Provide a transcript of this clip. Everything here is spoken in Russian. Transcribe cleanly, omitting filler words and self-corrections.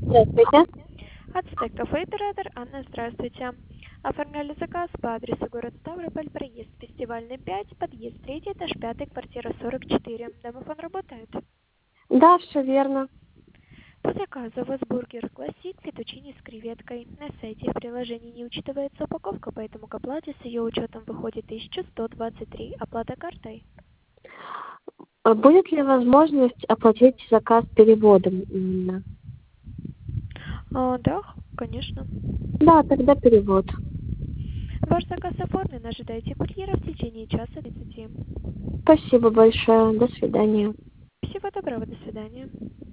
Здравствуйте. Ацтек Кафе оператор Анна, здравствуйте. Оформляли заказ по адресу город Ставрополь, проезд Фестивальный 5, подъезд 3, этаж 5, квартира 44. Домофон работает? Да, все верно. По заказу у вас бургер классик, фетучини с креветкой. На сайте и в приложении не учитывается упаковка, поэтому к оплате с ее учетом выходит 1123. Оплата картой? Будет ли возможность оплатить заказ переводом именно? Да, конечно. Да, тогда перевод. Ваш заказ оформлен, ожидайте курьера в течение часа 30. Спасибо большое. До свидания. Всего доброго, до свидания.